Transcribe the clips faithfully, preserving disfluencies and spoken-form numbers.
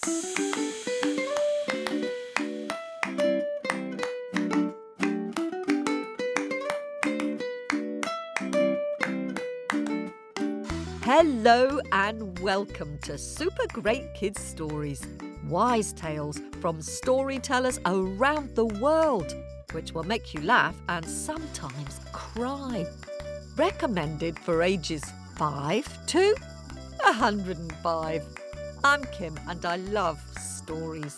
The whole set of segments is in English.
Hello and welcome to Super Great Kids Stories, wise tales from storytellers around the world, which will make you laugh and sometimes cry. Recommended for ages five to one hundred and five. I'm Kim and I love stories.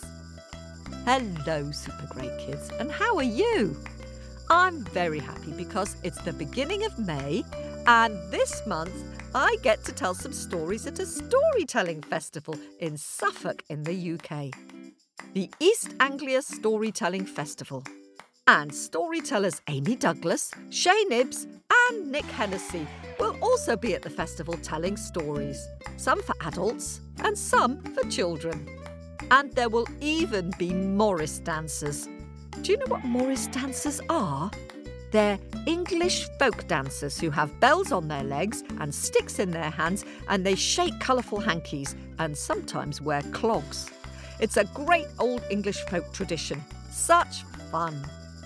Hello, Super Great Kids, and how are you? I'm very happy because it's the beginning of May, and this month I get to tell some stories at a storytelling festival in Suffolk in the U K. The East Anglia Storytelling Festival. And storytellers Amy Douglas, Shay Nibbs and Nick Hennessy will also be at the festival telling stories, some for adults and some for children. And there will even be Morris dancers. Do you know what Morris dancers are? They're English folk dancers who have bells on their legs and sticks in their hands, and they shake colourful hankies and sometimes wear clogs. It's a great old English folk tradition. Such fun.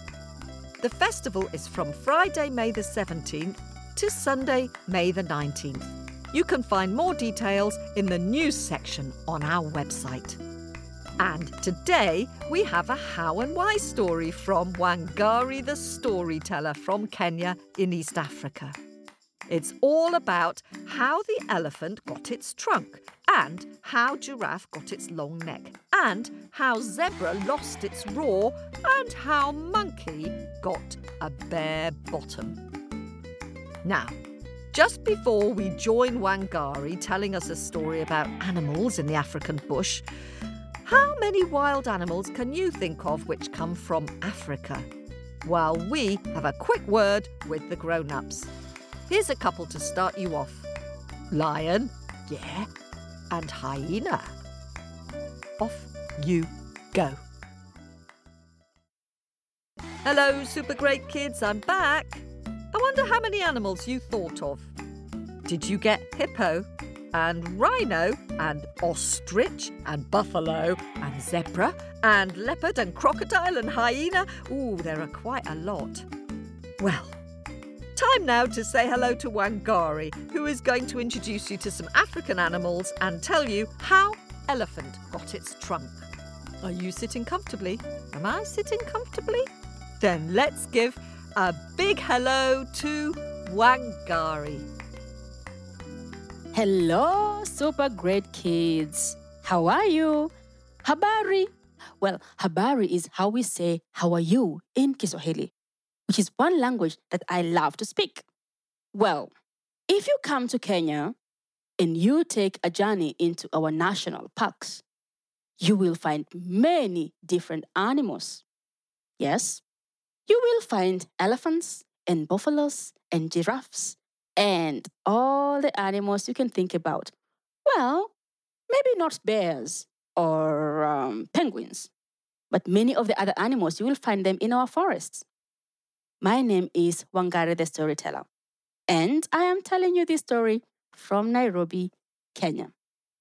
The festival is from Friday, May the seventeenth to Sunday, May the nineteenth. You can find more details in the news section on our website. And today we have a how and why story from Wangari the storyteller from Kenya in East Africa. It's all about how the elephant got its trunk, and how giraffe got its long neck, and how zebra lost its roar, and how monkey got a bare bottom. Now, just before we join Wangari telling us a story about animals in the African bush, how many wild animals can you think of which come from Africa? Well, we have a quick word with the grown-ups. Here's a couple to start you off. Lion, yeah, and hyena. Off you go. Hello, Super Great Kids, I'm back. I wonder how many animals you thought of. Did you get hippo? And rhino, and ostrich, and buffalo, and zebra, and leopard, and crocodile, and hyena? Ooh, there are quite a lot. Well, time now to say hello to Wangari, who is going to introduce you to some African animals and tell you how elephant got its trunk. Are you sitting comfortably? Am I sitting comfortably? Then let's give a big hello to Wangari. Hello, Super Great Kids. How are you? Habari. Well, habari is how we say, how are you in Kiswahili, which is one language that I love to speak. Well, if you come to Kenya and you take a journey into our national parks, you will find many different animals. Yes, you will find elephants and buffaloes and giraffes and all the animals you can think about. Well, maybe not bears or um, penguins, but many of the other animals, you will find them in our forests. My name is Wangari the Storyteller, and I am telling you this story from Nairobi, Kenya.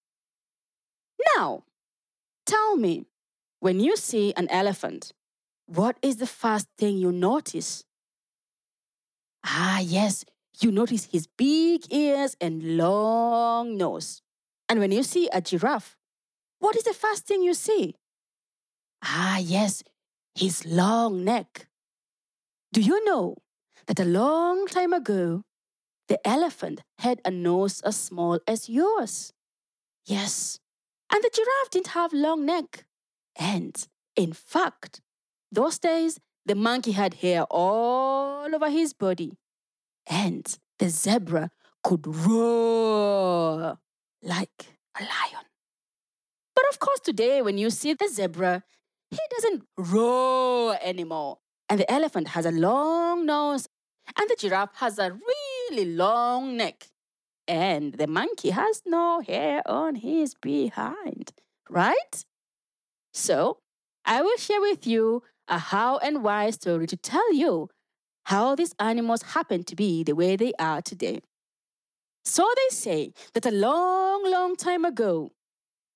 Now, tell me, when you see an elephant, what is the first thing you notice? Ah, yes, you notice his big ears and long nose. And when you see a giraffe, what is the first thing you see? Ah, yes, his long neck. Do you know that a long time ago, the elephant had a nose as small as yours? Yes, and the giraffe didn't have long neck. And in fact, those days, the monkey had hair all over his body. And the zebra could roar like a lion. But of course, today, when you see the zebra, he doesn't roar anymore. And the elephant has a long nose, and the giraffe has a really long neck. And the monkey has no hair on his behind, right? So, I will share with you a how and why story to tell you how these animals happen to be the way they are today. So they say that a long, long time ago,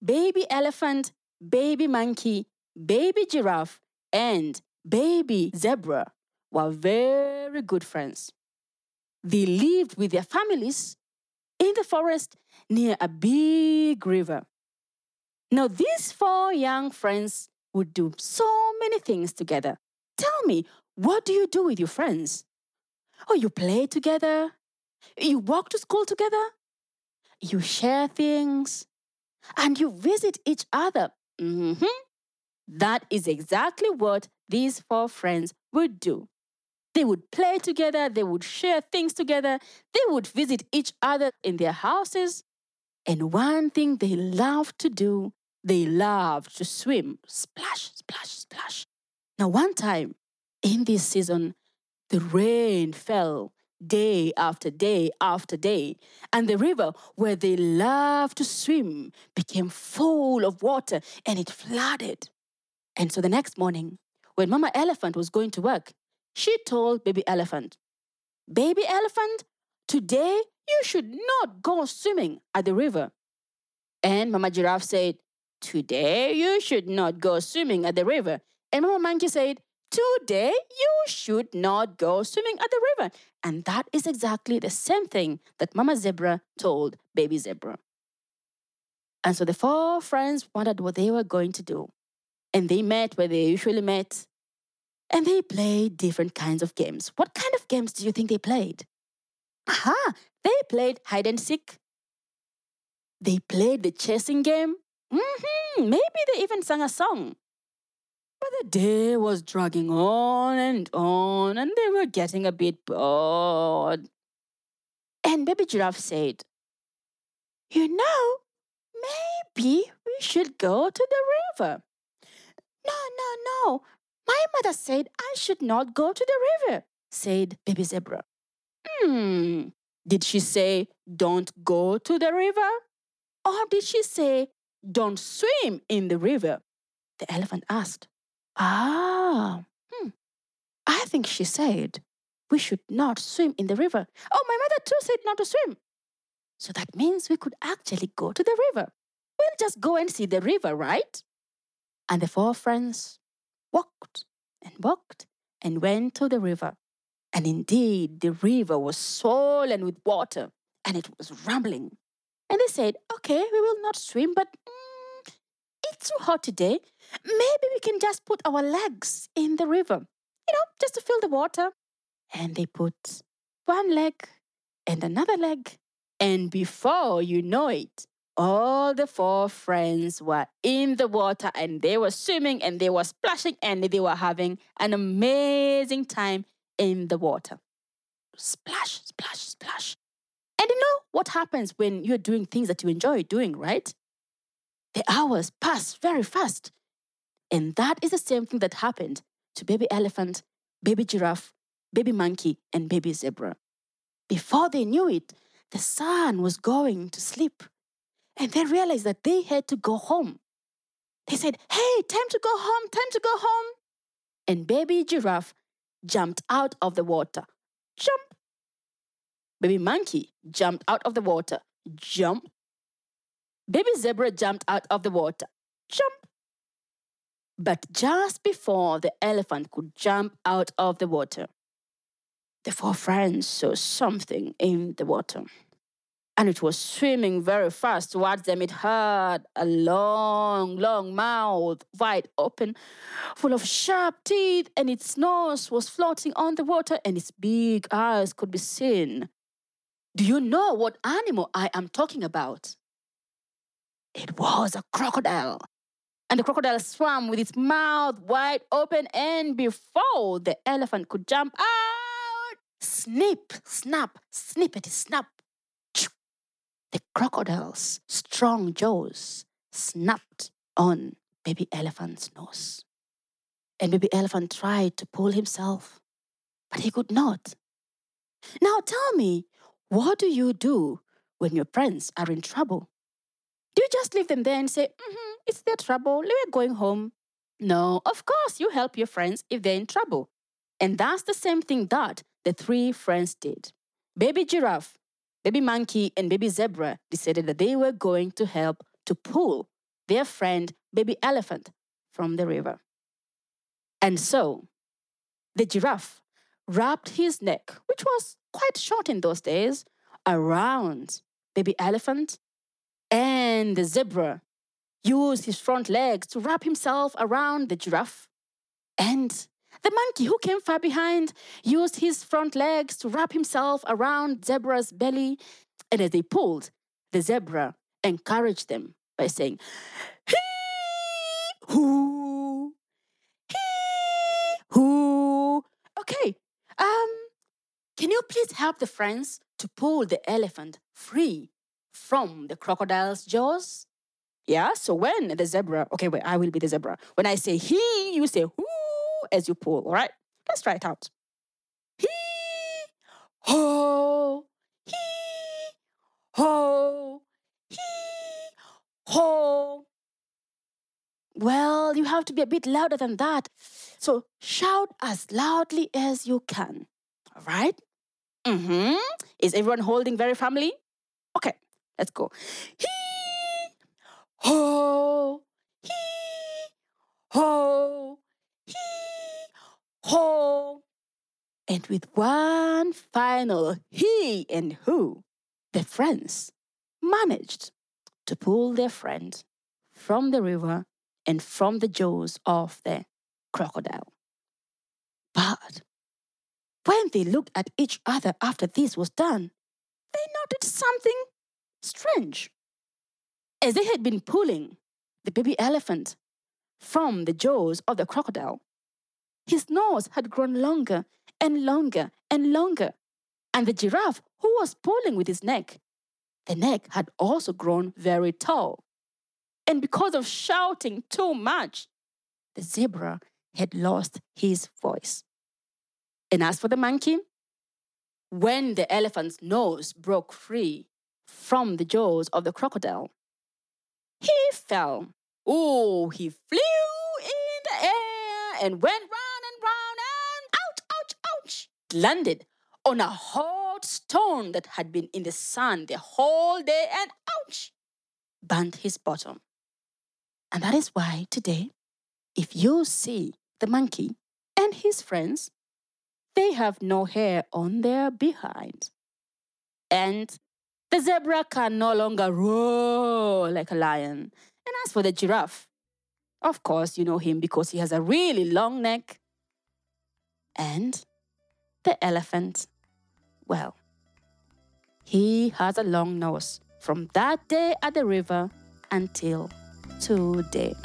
baby elephant, baby monkey, baby giraffe, and baby zebra were very good friends. They lived with their families in the forest near a big river. Now, these four young friends would do so many things together. Tell me, what do you do with your friends? Oh, you play together? You walk to school together? You share things? And you visit each other? Mm-hmm. That is exactly what these four friends would do. They would play together, they would share things together, they would visit each other in their houses. And one thing they loved to do, they loved to swim. Splash, splash, splash. Now, one time in this season, the rain fell day after day after day, and the river where they loved to swim became full of water and it flooded. And so the next morning, when Mama Elephant was going to work, she told Baby Elephant, "Baby Elephant, today you should not go swimming at the river." And Mama Giraffe said, "Today you should not go swimming at the river." And Mama Monkey said, "Today you should not go swimming at the river." And that is exactly the same thing that Mama Zebra told Baby Zebra. And so the four friends wondered what they were going to do. And they met where they usually met. And they played different kinds of games. What kind of games do you think they played? Aha! They played hide and seek. They played the chasing game. Mm-hmm. Maybe they even sang a song. But the day was dragging on and on, and they were getting a bit bored. And Baby Giraffe said, "You know, maybe we should go to the river." "No, no, no. My mother said I should not go to the river," said Baby Zebra. Hmm. Did she say, "Don't go to the river"? Or did she say, "Don't swim in the river"? The elephant asked. Ah, hmm. I think she said, "We should not swim in the river." Oh, my mother too said not to swim. So that means we could actually go to the river. We'll just go and see the river, right? And the four friends walked and walked and went to the river. And indeed, the river was swollen with water and it was rumbling. And they said, "Okay, we will not swim, but mm, it's too hot today. Maybe we can just put our legs in the river, you know, just to feel the water." And they put one leg and another leg. And before you know it, all the four friends were in the water and they were swimming and they were splashing and they were having an amazing time in the water. Splash, splash, splash. And you know what happens when you're doing things that you enjoy doing, right? The hours pass very fast. And that is the same thing that happened to Baby Elephant, Baby Giraffe, Baby Monkey, and Baby Zebra. Before they knew it, the sun was going to sleep. And they realized that they had to go home. They said, "Hey, time to go home, time to go home." And Baby Giraffe jumped out of the water. Jump. Baby Monkey jumped out of the water. Jump. Baby Zebra jumped out of the water. Jump. But just before the elephant could jump out of the water, the four friends saw something in the water. And it was swimming very fast towards them. It had a long, long mouth, wide open, full of sharp teeth, and its nose was floating on the water, and its big eyes could be seen. Do you know what animal I am talking about? It was a crocodile. And the crocodile swam with its mouth wide open, and before the elephant could jump out, snip, snap, snippety snap, the crocodile's strong jaws snapped on Baby Elephant's nose. And Baby Elephant tried to pull himself, but he could not. Now tell me, what do you do when your friends are in trouble? Do you just leave them there and say, mm-hmm, "It's their trouble, we're going home"? No, of course you help your friends if they're in trouble. And that's the same thing that the three friends did. Baby Giraffe, Baby Monkey, and Baby Zebra decided that they were going to help to pull their friend baby elephant from the river. And so, the giraffe wrapped his neck, which was quite short in those days, around baby elephant, and the zebra used his front legs to wrap himself around the giraffe, and the monkey who came far behind used his front legs to wrap himself around zebra's belly, and as they pulled, the zebra encouraged them by saying, hee-hoo, hee-hoo. Okay, um, can you please help the friends to pull the elephant free from the crocodile's jaws? Yeah, so when the zebra, okay, wait, I will be the zebra. When I say he, you say whoo as you pull, all right? Let's try it out. He, ho, he, ho, he, ho. Well, you have to be a bit louder than that. So shout as loudly as you can, all right? Mm-hmm. Is everyone holding very firmly? Okay, let's go. He, ho, he, ho, he, ho. And with one final he and who, the friends managed to pull their friend from the river and from the jaws of the crocodile. But when they looked at each other after this was done, they noted something strange. As they had been pulling the baby elephant from the jaws of the crocodile, his nose had grown longer and longer and longer, and the giraffe who was pulling with his neck, the neck had also grown very tall. And because of shouting too much, the zebra had lost his voice. And as for the monkey, when the elephant's nose broke free from the jaws of the crocodile, he fell. Oh, he flew in the air and went round and round and ouch, ouch, ouch, landed on a hot stone that had been in the sun the whole day and ouch, burnt his bottom. And that is why today, if you see the monkey and his friends, they have no hair on their behind. And the zebra can no longer roar like a lion. And as for the giraffe, of course you know him because he has a really long neck. And the elephant, well, he has a long nose from that day at the river until today.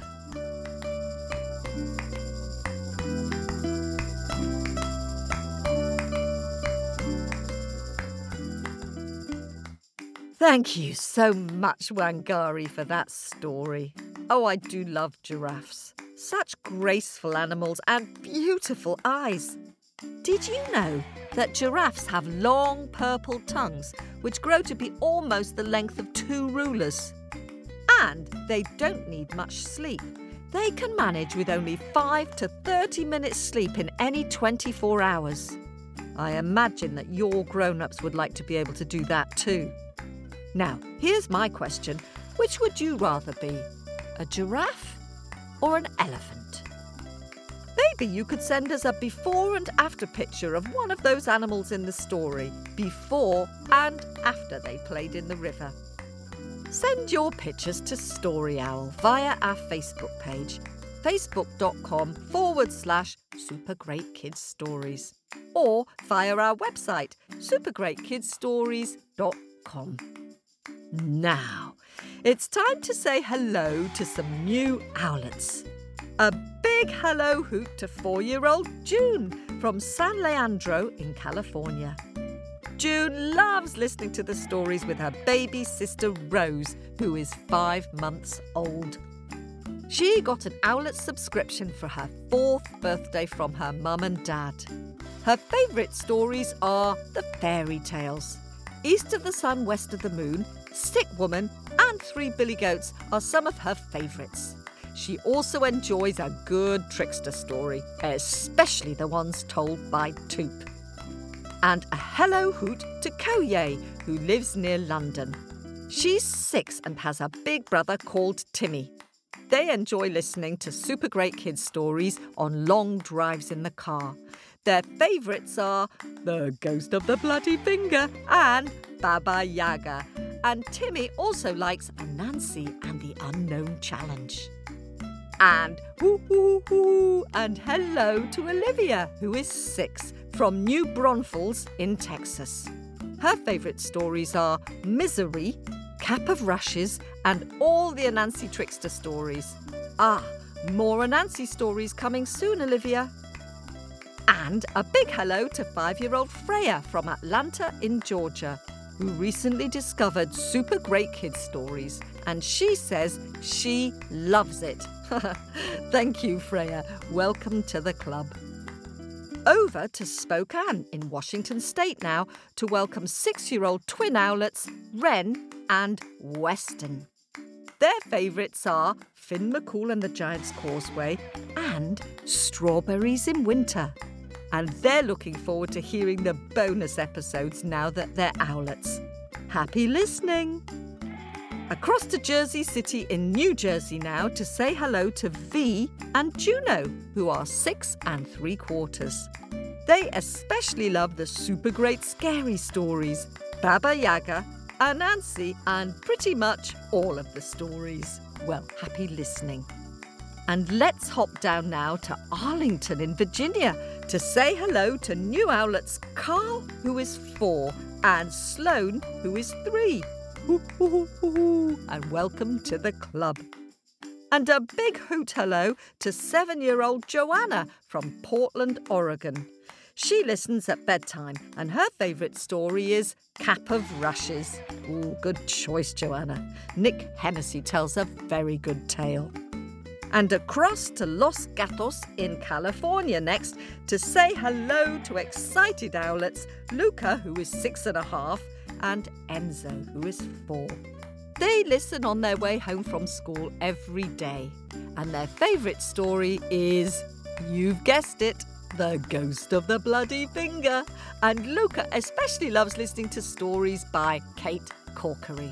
Thank you so much, Wangari, for that story. Oh, I do love giraffes. Such graceful animals and beautiful eyes. Did you know that giraffes have long purple tongues which grow to be almost the length of two rulers? And they don't need much sleep. They can manage with only five to thirty minutes sleep in any twenty-four hours. I imagine that your grown-ups would like to be able to do that too. Now, here's my question. Which would you rather be? A giraffe or an elephant? Maybe you could send us a before and after picture of one of those animals in the story, before and after they played in the river. Send your pictures to Story Owl via our Facebook page, facebook.com forward slash Super Great Kids Stories, or via our website, super great kids stories dot com. Now, it's time to say hello to some new owlets. A big hello hoot to four-year-old June from San Leandro in California. June loves listening to the stories with her baby sister Rose, who is five months old. She got an Owlet subscription for her fourth birthday from her mum and dad. Her favourite stories are the fairy tales. East of the Sun, West of the Moon, Sick Woman and Three Billy Goats are some of her favourites. She also enjoys a good trickster story, especially the ones told by Toop. And a hello hoot to Koye, who lives near London. She's six and has a big brother called Timmy. They enjoy listening to super great kids' stories on long drives in the car. Their favourites are The Ghost of the Bloody Finger and Baba Yaga. And Timmy also likes Anansi and the Unknown Challenge. And hoo hoo hoo and hello to Olivia, who is six, from New Braunfels in Texas. Her favourite stories are Misery, Cap of Rushes, and all the Anansi Trickster stories. Ah, more Anansi stories coming soon, Olivia. And a big hello to five-year-old Freya from Atlanta in Georgia, who recently discovered super great kids stories, and she says she loves it. Thank you, Freya. Welcome to the club. Over to Spokane in Washington State now to welcome six-year-old twin owlets Wren and Weston. Their favourites are Finn McCool and the Giant's Causeway and Strawberries in Winter. And they're looking forward to hearing the bonus episodes now that they're owlets. Happy listening! Across to Jersey City in New Jersey now to say hello to V and Juno, who are six and three quarters. They especially love the super great scary stories, Baba Yaga, Anansi, and pretty much all of the stories. Well, happy listening. And let's hop down now to Arlington in Virginia to say hello to new owlets Carl, who is four, and Sloane, who is three. Hoo, hoo, hoo, hoo, hoo, and welcome to the club. And a big hoot hello to seven-year-old Joanna from Portland, Oregon. She listens at bedtime, and her favourite story is Cap of Rushes. Ooh, good choice, Joanna. Nick Hennessy tells a very good tale. And across to Los Gatos in California next to say hello to excited owlets Luca, who is six and a half, and Enzo, who is four. They listen on their way home from school every day. And their favourite story is, you've guessed it, The Ghost of the Bloody Finger. And Luca especially loves listening to stories by Kate Corkery.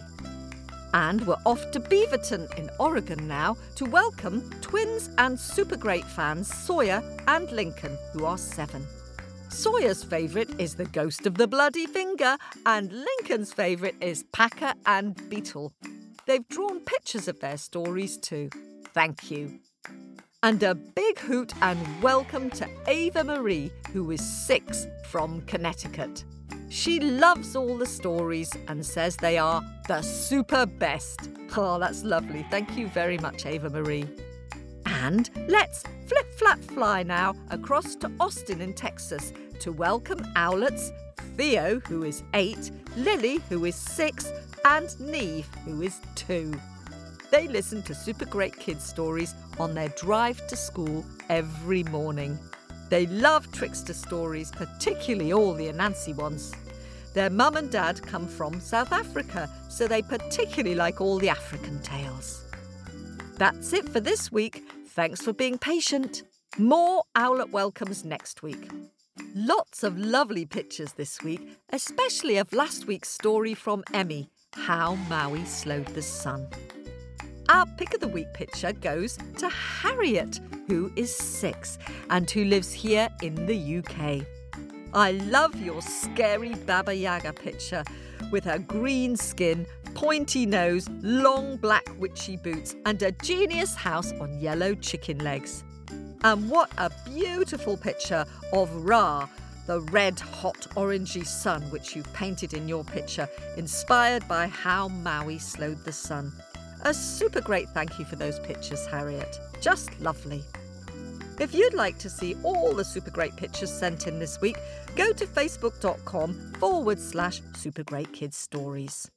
And we're off to Beaverton in Oregon now to welcome twins and super great fans Sawyer and Lincoln, who are seven. Sawyer's favourite is The Ghost of the Bloody Finger, and Lincoln's favourite is Packer and Beetle. They've drawn pictures of their stories too. Thank you. And a big hoot and welcome to Ava Marie, who is six, from Connecticut. She loves all the stories and says they are the super best. Oh, that's lovely. Thank you very much, Ava Marie. And let's flip-flap-fly now across to Austin in Texas to welcome owlets Theo, who is eight, Lily, who is six, and Neve, who is two. They listen to super great kids stories on their drive to school every morning. They love trickster stories, particularly all the Anansi ones. Their mum and dad come from South Africa, so they particularly like all the African tales. That's it for this week. Thanks for being patient. More owlet welcomes next week. Lots of lovely pictures this week, especially of last week's story from Emmy, How Maui Slowed the Sun. Our pick of the week picture goes to Harriet, who is six and who lives here in the U K. I love your scary Baba Yaga picture with her green skin, pointy nose, long black witchy boots and a genius house on yellow chicken legs. And what a beautiful picture of Ra, the red, hot, orangey sun which you've painted in your picture, inspired by How Maui Slowed the Sun. A super great thank you for those pictures, Harriet. Just lovely. If you'd like to see all the super great pictures sent in this week, go to facebook.com forward slash super great kids stories.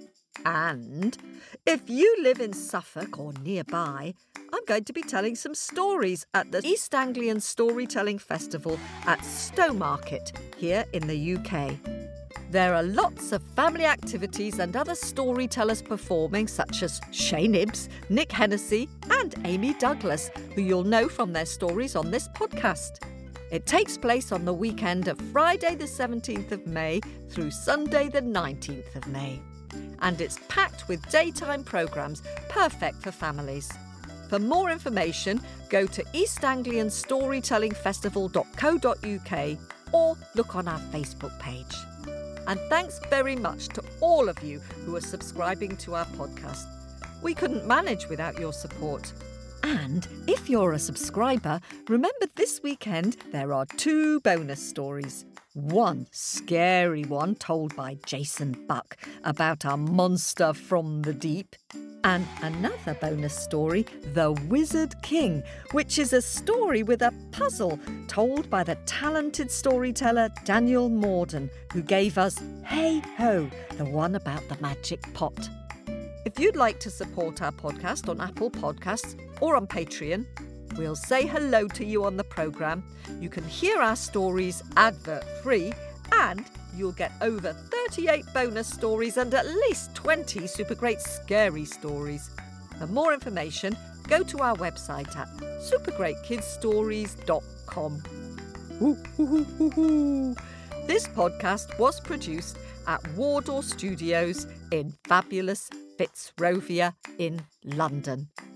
And if you live in Suffolk or nearby, I'm going to be telling some stories at the East Anglian Storytelling Festival at Stowmarket here in the U K. There are lots of family activities and other storytellers performing, such as Shay Nibbs, Nick Hennessy and Amy Douglas, who you'll know from their stories on this podcast. It takes place on the weekend of Friday the seventeenth of May through Sunday the nineteenth of May. And it's packed with daytime programmes, perfect for families. For more information, go to east anglian storytelling festival dot co dot uk or look on our Facebook page. And thanks very much to all of you who are subscribing to our podcast. We couldn't manage without your support. And if you're a subscriber, remember this weekend there are two bonus stories. One scary one told by Jason Buck about a monster from the deep. And another bonus story, The Wizard King, which is a story with a puzzle told by the talented storyteller Daniel Morden, who gave us Hey Ho, the one about the magic pot. If you'd like to support our podcast on Apple Podcasts or on Patreon, we'll say hello to you on the programme. You can hear our stories advert-free and you'll get over thirty-eight bonus stories and at least twenty super great scary stories. For more information, go to our website at super great kids stories dot com. Ooh, ooh, ooh, ooh. This podcast was produced at Wardour Studios in fabulous Fitzrovia in London.